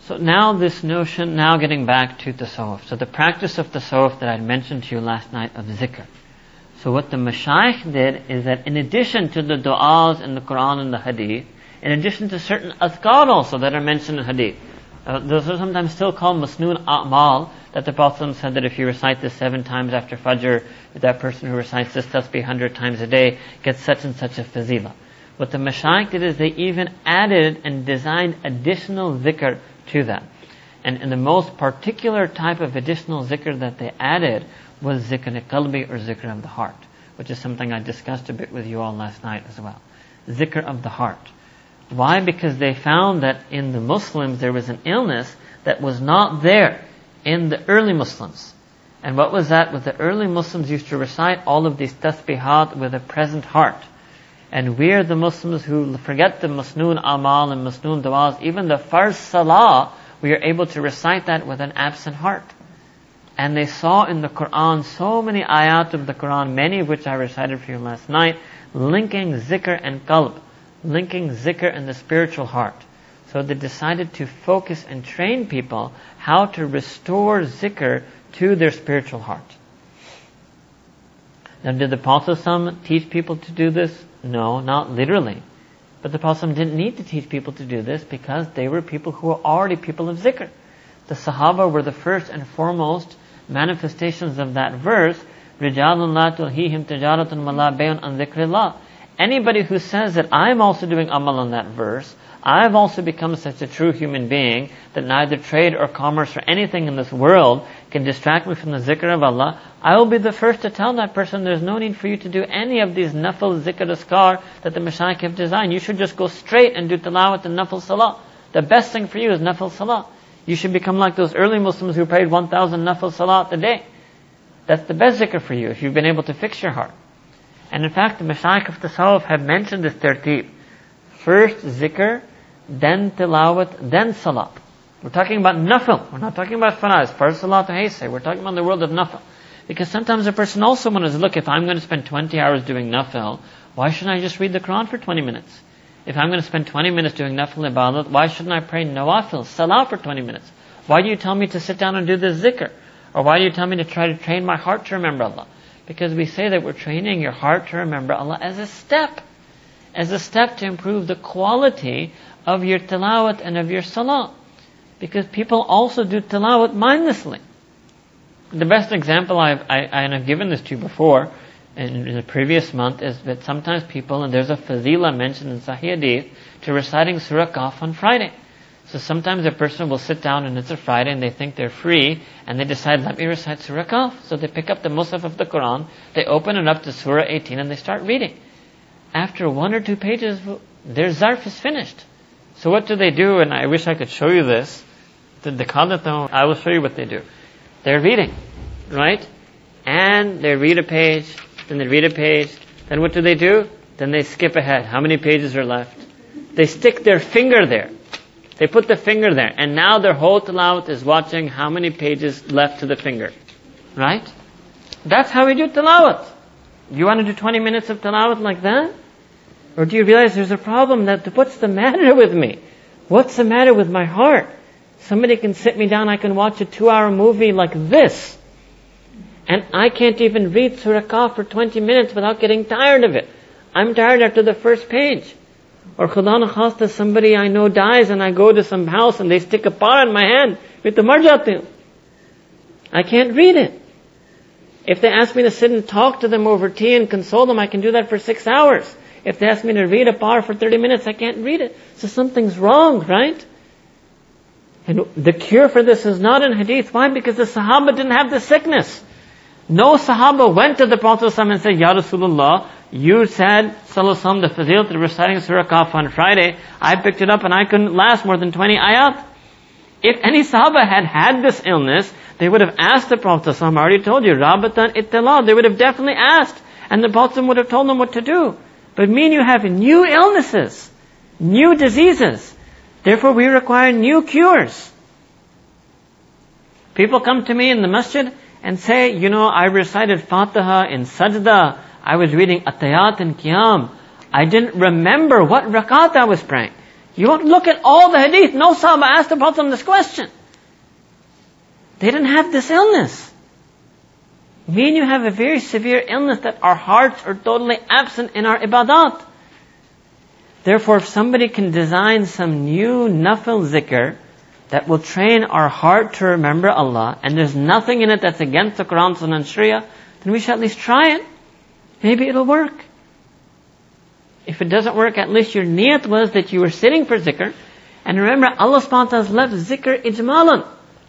So now this notion, now getting back to tasawwuf. So the practice of tasawwuf that I mentioned to you last night of zikr. So what the mashayikh did is that in addition to the du'as in the Quran and the hadith, in addition to certain azkar also that are mentioned in hadith, those are sometimes still called masnoon a'mal, that the Prophet said that if you recite this 7 times after Fajr, that person who recites this tasbih 100 times a day gets such and such a fazila. What the mashayikh did is they even added and designed additional zikr to that. And the most particular type of additional zikr that they added was zikr-i-qalbi, or zikr of the heart, which is something I discussed a bit with you all last night as well. Zikr of the heart. Why? Because they found that in the Muslims there was an illness that was not there in the early Muslims. And what was that? With the early Muslims used to recite all of these tasbihat with a present heart. And we are the Muslims who forget the masnoon amal and masnoon du'as. Even the farz salah, we are able to recite that with an absent heart. And they saw in the Quran so many ayat of the Quran, many of which I recited for you last night, linking zikr and qalb, linking zikr and the spiritual heart. So they decided to focus and train people how to restore zikr to their spiritual heart. Now, did the Prophet ﷺ teach people to do this? No, not literally. But the Prophet ﷺ didn't need to teach people to do this because they were people who were already people of zikr. The Sahaba were the first and foremost manifestations of that verse, رِجَالٌ لَا تُلْهِيهِمْ تِجَارَةٌ وَلَا بَيْعٌ عَنْ ذِكْرِ اللَّهِ. Anybody who says that I'm also doing amal on that verse, I've also become such a true human being that neither trade or commerce or anything in this world can distract me from the zikr of Allah, I will be the first to tell that person there's no need for you to do any of these nafil zikr askar that the mashayikh have designed. You should just go straight and do tilawat and nafil salah. The best thing for you is nafil salah. You should become like those early Muslims who prayed 1,000 nafil salat a day. That's the best zikr for you if you've been able to fix your heart. And in fact, the mashayikh of tasawwuf have mentioned this tertib. First zikr, then tilawat, then salat. We're talking about nafil. We're not talking about faraz. Farz salat and haysay. We're talking about the world of nafil. Because sometimes a person also wonders, look, if I'm going to spend 20 hours doing nafil, why shouldn't I just read the Quran for 20 minutes? If I'm going to spend 20 minutes doing nafil ibadat, why shouldn't I pray nawafil, salah for 20 minutes? Why do you tell me to sit down and do this zikr? Or why do you tell me to try to train my heart to remember Allah? Because we say that we're training your heart to remember Allah as a step to improve the quality of your tilawat and of your salah. Because people also do tilawat mindlessly. The best example I've given this to you before, in the previous month, is that sometimes people, and there's a fazila mentioned in Sahih Hadith, to reciting Surah Kahf on Friday. So sometimes a person will sit down and it's a Friday and they think they're free and they decide, let me recite Surah Kahf. So they pick up the Musaf of the Quran, they open it up to Surah 18 and they start reading. After 1 or 2 pages, their zarf is finished. So what do? And I wish I could show you this. I will show you what they do. They're reading, right? And they read a page, then they read a page, then what do? Then they skip ahead. How many pages are left? They stick their finger there. They put the finger there, and now their whole tilawat is watching how many pages left to the finger. Right? That's how we do tilawat. You want to do 20 minutes of tilawat like that? Or do you realize there's a problem? What's the matter with me? What's the matter with my heart? Somebody can sit me down, I can watch a 2-hour movie like this. And I can't even read Surah Kahf for 20 minutes without getting tired of it. I'm tired after the first page. Or khuda na khasta, somebody I know dies and I go to some house and they stick a par in my hand with the mar jate hu. I can't read it. If they ask me to sit and talk to them over tea and console them, I can do that for 6 hours. If they ask me to read a par for 30 minutes, I can't read it. So something's wrong, right? And the cure for this is not in hadith. Why? Because the Sahaba didn't have the sickness. No Sahaba went to the Prophet ﷺ and said, Ya Rasulullah, you said, Sallallahu the fazilat of reciting Surah Kahf on Friday. I picked it up and I couldn't last more than 20 ayat. If any Sahaba had this illness, they would have asked the Prophet ﷺ. I already told you, Rabatan ittila. They would have definitely asked. And the Prophet ﷺ would have told them what to do. But you have new illnesses, new diseases. Therefore we require new cures. People come to me in the masjid and say, I recited Fatiha in Sajda. I was reading Atayat and Qiyam. I didn't remember what rakat I was praying. You won't look at all the hadith. No Sahaba asked the Prophet this question. They didn't have this illness. Me and you have a very severe illness that our hearts are totally absent in our ibadat. Therefore, if somebody can design some new nafil zikr that will train our heart to remember Allah, and there's nothing in it that's against the Quran, Sunnah, and Sharia, then we should at least try it. Maybe it'll work. If it doesn't work, at least your niyat was that you were sitting for zikr. And remember, Allah subhanahu wa ta'ala has left zikr ijmalan.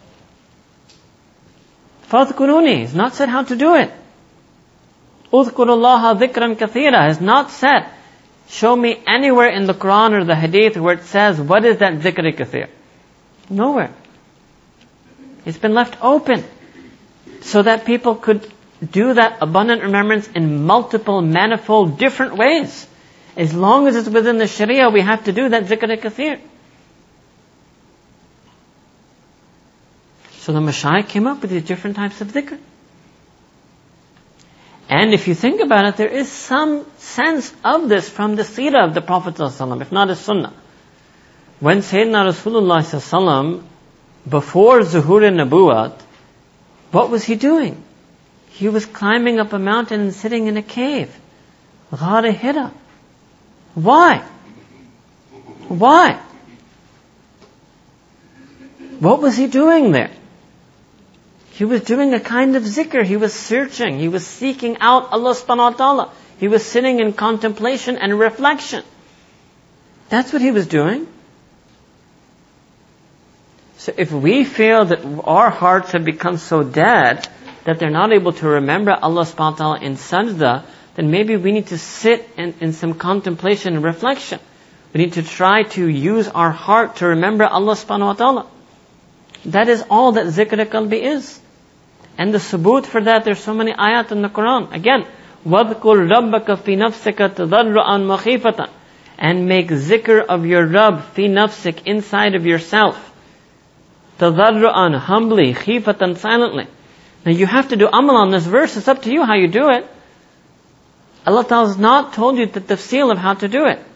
فَاذْكُرُونِي has not said how to do it. اُذْكُرُ اللَّهَ ذِكْرًا كَثِيرًا has not said, show me anywhere in the Quran or the Hadith where it says, what is that zikr kathir? Nowhere. It's been left open so that people could do that abundant remembrance in multiple, manifold, different ways. As long as it's within the Sharia, we have to do that zikr kathir. So the Mashayikh came up with these different types of dhikr. And if you think about it, there is some sense of this from the seerah of the Prophet ﷺ, if not his sunnah. When Sayyidina Rasulullah ﷺ, before Zuhur al-Nabuwat, what was he doing? He was climbing up a mountain and sitting in a cave. Ghar Hira. Why? Why? What was he doing there? He was doing a kind of zikr. He was searching. He was seeking out Allah subhanahu wa ta'ala. He was sitting in contemplation and reflection. That's what he was doing. So if we feel that our hearts have become so dead that they're not able to remember Allah subhanahu wa ta'ala in sajda, then maybe we need to sit in some contemplation and reflection. We need to try to use our heart to remember Allah subhanahu wa ta'ala. That is all that zikr qalbi is. And the subut for that, there's so many ayat in the Quran. Again, وَذْكُرْ رَبَّكَ فِي نَفْسِكَ تَضَرُّعًا وَخِيفَةً. And make zikr of your Rabb, fi nafsik, inside of yourself. تَضَرُّعًا, humbly, khifatan, silently. Now you have to do amal on this verse. It's up to you how you do it. Allah Ta'ala has not told you the tafsil of how to do it.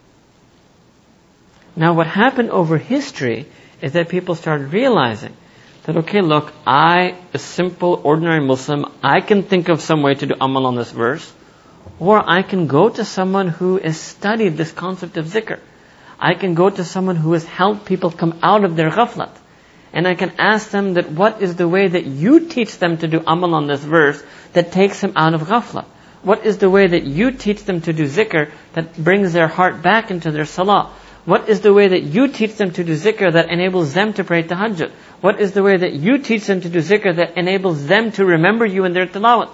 Now what happened over history is that people started realizing that, okay, look, I, a simple, ordinary Muslim, I can think of some way to do amal on this verse, or I can go to someone who has studied this concept of zikr. I can go to someone who has helped people come out of their ghaflat. And I can ask them that what is the way that you teach them to do amal on this verse that takes them out of ghaflat? What is the way that you teach them to do zikr that brings their heart back into their salah? What is the way that you teach them to do zikr that enables them to pray tahajjud? What is the way that you teach them to do zikr that enables them to remember you in their tilawat?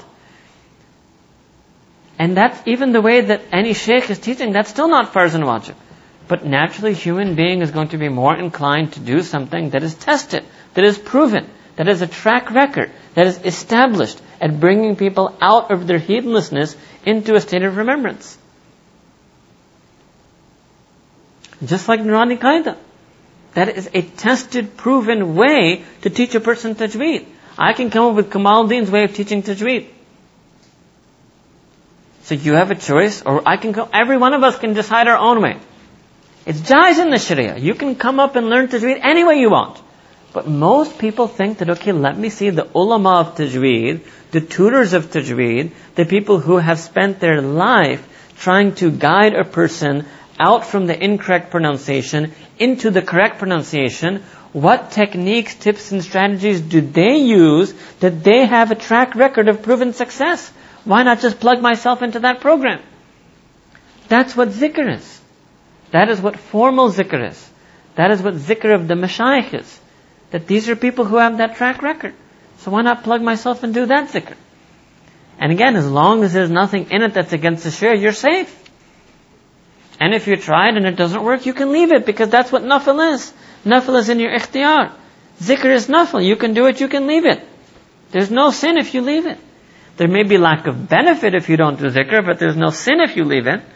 And that's even the way that any shaykh is teaching. That's still not farz and wajib. But naturally, human being is going to be more inclined to do something that is tested, that is proven, that is a track record, that is established at bringing people out of their heedlessness into a state of remembrance. Just like Nurani Qaida. That is a tested, proven way to teach a person tajweed. I can come up with Kamaluddin's way of teaching tajweed. So you have a choice, or I can come, every one of us can decide our own way. It's jaiz in the Sharia. You can come up and learn tajweed any way you want. But most people think that, okay, let me see the ulama of tajweed, the tutors of tajweed, the people who have spent their life trying to guide a person out from the incorrect pronunciation into the correct pronunciation. What techniques, tips, and strategies do they use that they have a track record of proven success? Why not just plug myself into that program? That's what zikr is. That is what formal zikr is. That is what zikr of the mashayikh is. That these are people who have that track record. So why not plug myself and do that zikr? And again, as long as there's nothing in it that's against the sharia, you're safe. And if you try it and it doesn't work, you can leave it, because that's what nafil is. Nafil is in your ikhtiyar. Zikr is nafil. You can do it, you can leave it. There's no sin if you leave it. There may be lack of benefit if you don't do zikr, but there's no sin if you leave it.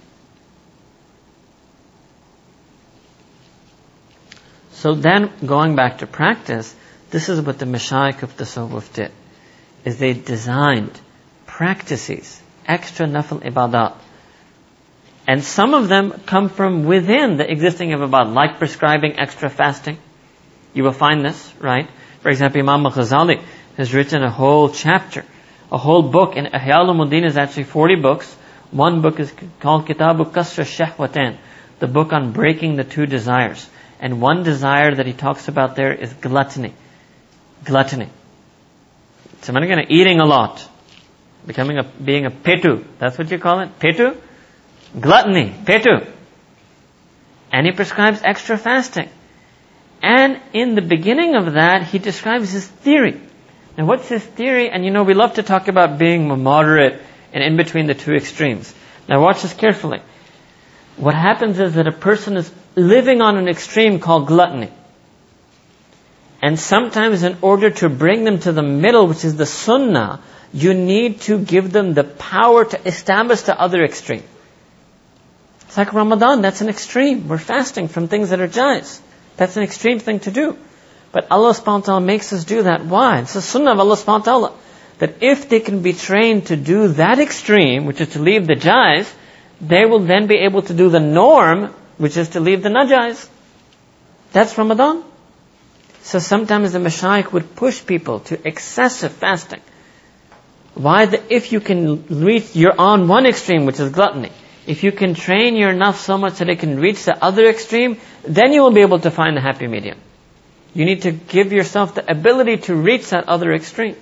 So then, going back to practice, this is what the Mashayikh of Tasawwuf did. Is they designed practices, extra nafil ibadat, And some of them come from within the existing ibadat, like prescribing extra fasting. You will find this, right? For example, Imam al-Ghazali has written a whole chapter, a whole book, and Ihya al-Ulumuddin is actually 40 books. One book is called Kitabu Kasr Shahwatan, the book on breaking the two desires. And one desire that he talks about there is gluttony. Gluttony. So I'm going to eating a lot. Being a petu. That's what you call it? Petu? Gluttony. Petu. And he prescribes extra fasting. And in the beginning of that, he describes his theory. Now what's his theory? And we love to talk about being moderate and in between the two extremes. Now watch this carefully. What happens is that a person is living on an extreme called gluttony. And sometimes in order to bring them to the middle, which is the sunnah, you need to give them the power to establish the other extreme. It's like Ramadan, that's an extreme. We're fasting from things that are jais. That's an extreme thing to do. But Allah subhanahu wa ta'ala makes us do that. Why? It's the sunnah of Allah subhanahu wa ta'ala. That if they can be trained to do that extreme, which is to leave the jais, they will then be able to do the norm, which is to leave the najais. That's Ramadan. So sometimes the mashayikh would push people to excessive fasting. Why? If you can reach, you're on one extreme, which is gluttony. If you can train your nafs so much that it can reach the other extreme, then you will be able to find the happy medium. You need to give yourself the ability to reach that other extreme.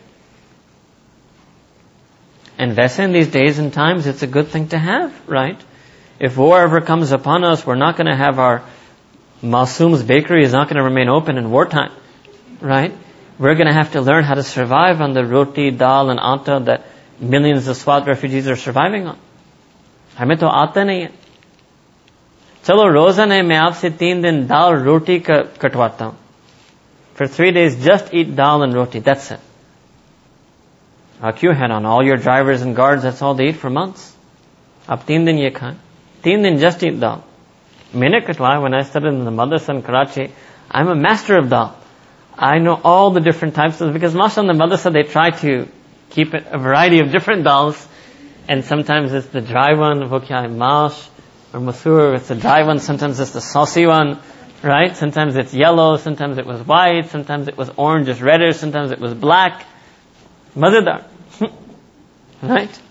And vesa in these days and times, it's a good thing to have, right? If war ever comes upon us, we're not going to have our Masoom's bakery is not going to remain open in wartime, right? We're going to have to learn how to survive on the roti, dal and atta that millions of Swat refugees are surviving on. हमें तो आता नहीं है. चलो रोज़ाना मैं आपसे 3 दिन दाल रोटी का कटवाता हूँ. For 3 days, just eat dal and roti. That's it. क्यों है on all your drivers and guards? That's all they eat for months. आप 3 दिन ये खाएं. 3 दिन just eat dal. मैंने कटवाया when I studied in the madrasa in Karachi. I'm a master of dal. I know all the different types of, because mashallah in the madrasa they try to keep it a variety of different dals. And sometimes it's the dry one, wo kya hai, mash or masoor, it's the dry one. Sometimes it's the saucy one, right? Sometimes it's yellow, sometimes it was white, sometimes it was orange, just reddish, sometimes it was black. Mazedar. Right?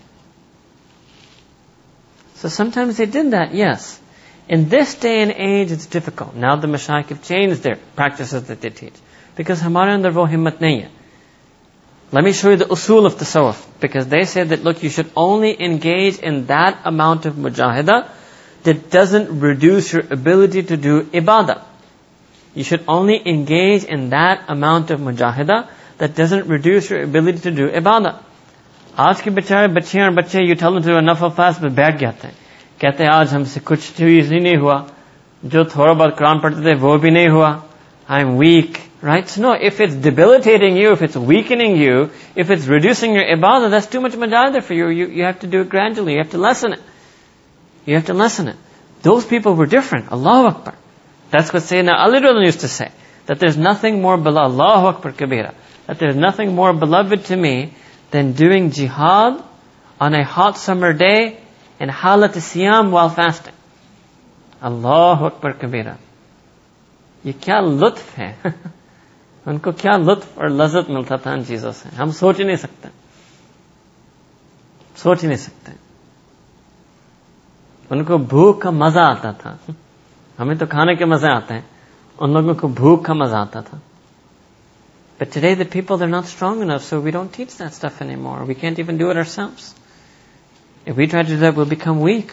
So sometimes they did that, yes. In this day and age, it's difficult. Now the mashayikh have changed their practices that they teach. Because hamare andar wo himmat nahi hai. Let me show you the usul of tasawwuf. Because they say that, look, you should only engage in that amount of mujahada that doesn't reduce your ability to do ibadah. You should only engage in that amount of mujahada that doesn't reduce your ability to do ibadah. आज के बेचारे बच्चियां और बच्चे, you tell them to do a nafal fast, but बैठ जाते हैं. कहते हैं आज हमसे कुछ चीज ही नहीं हुआ. जो थोड़ा बहुत कुरान पढ़ते थे वो भी नहीं हुआ. I'm weak. Right? So no, if it's debilitating you, if it's weakening you, if it's reducing your ibadah, that's too much mujahada for you. You have to do it gradually. You have to lessen it. You have to lessen it. Those people were different. Allahu Akbar. That's what Sayyidina Ali used to say. That there's nothing more beloved, Allahu Akbar kabira. That there's nothing more beloved to me than doing jihad on a hot summer day in halat siyam while fasting. Allahu Akbar kabira. ये क्या लुत्फ है. उनको क्या लुत्फ और लज्जत मिलता था इन चीजों से, हम सोच ही नहीं सकते. सोच ही नहीं सकते. उनको भूख का मजा आता था. हमें तो खाने के मजे आते हैं, उन लोगों को भूख का मजा आता था. But today the people, they're not strong enough, so we don't teach that stuff anymore. We can't even do it ourselves. If we try to do that, we'll become weak.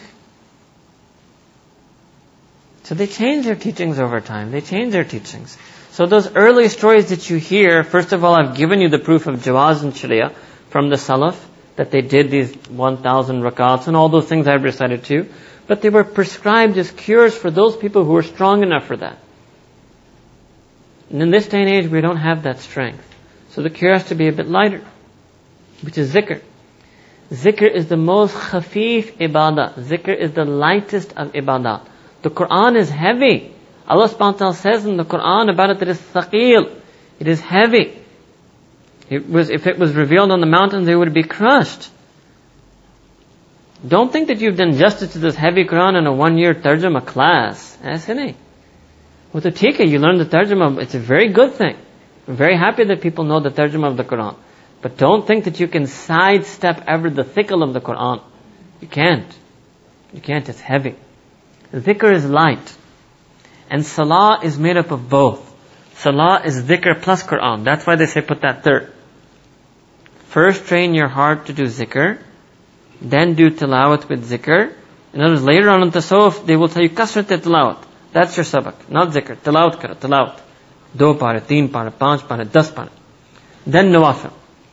So they change their teachings over time. They change their teachings. So those early stories that you hear, first of all, I've given you the proof of jawaz and sharia from the Salaf, that they did these 1,000 rakats and all those things I've recited too. But they were prescribed as cures for those people who were strong enough for that. And in this day and age, we don't have that strength. So the cure has to be a bit lighter, which is zikr. Zikr is the most khafif ibadah. Zikr is the lightest of ibadah. The Quran is heavy. Allah subhanahu wa ta'ala says in the Quran about it that it's thaqeel. It is heavy. If it was revealed on the mountains, they would be crushed. Don't think that you've done justice to this heavy Quran in a 1-year tarjuma class. ऐसे नहीं. वो तो ठीक है, you learn the tarjuma, it's a very good thing. I'm very happy that people know the tarjuma of the Quran. But don't think that you can sidestep ever the thickle of the Quran. You can't. You can't, it's heavy. Dhikr is light. And salah is made up of both. Salah is dhikr plus Quran. That's why they say put that third. First train your heart to do zikr, then do tilawat with zikr. In other words, later on in tasawwuf, they will tell you kasrat tilawat. That's your sabak, not zikr. Tilawat karo, tilawat. 2 pare, 3 pare, 5 pare, 10 pare. Then nawafil.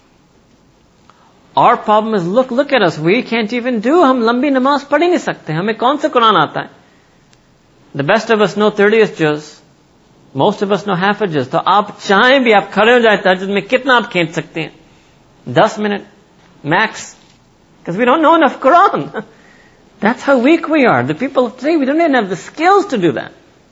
Our problem is, look at us. We can't even do. हम लंबी नमाज पढ़ ही नहीं सकते. हमें कौन सा कुरान आता है? The best of us know 30th juz. Most of us know half a juz. तो आप चाहें भी आप खड़े हो जाए तहज्जुद में, कितना आप खींच सकते हैं? 10 minutes max, because we don't know enough Quran. That's how weak we are. The people of today, we don't even have the skills to do that.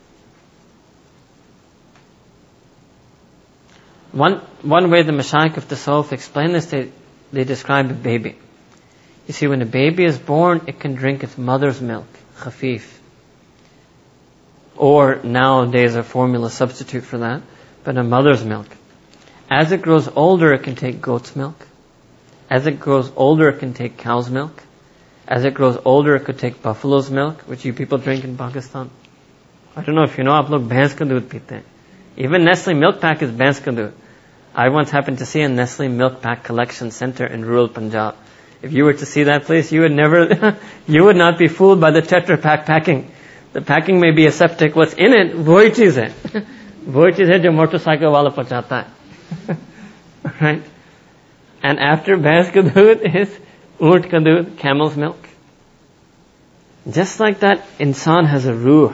One way the Mashaykh of Tasawwuf explain this, they describe a baby. You see, when a baby is born, it can drink its mother's milk, khafif. Or nowadays a formula substitute for that, but a mother's milk. As it grows older, it can take goat's milk. As it grows older, it can take cow's milk. As it grows older, it could take buffalo's milk, which you people drink in Pakistan. I don't know if you know, आप लोग भैंस का दूध पीते हैं. Even Nestle Milk Pack is भैंस का दूध. I once happened to see a Nestle Milk Pack collection center in rural Punjab. If you were to see that place, you would not be fooled by the Tetra Pak packing. The packing may be aseptic. What's in it, वही चीज है. वही चीज है जो motorcycle वाला पहुंचाता है. Right? And after भैंस का दूध is ऊंट का दूध, camel's milk. Just like that, insan has a ruh.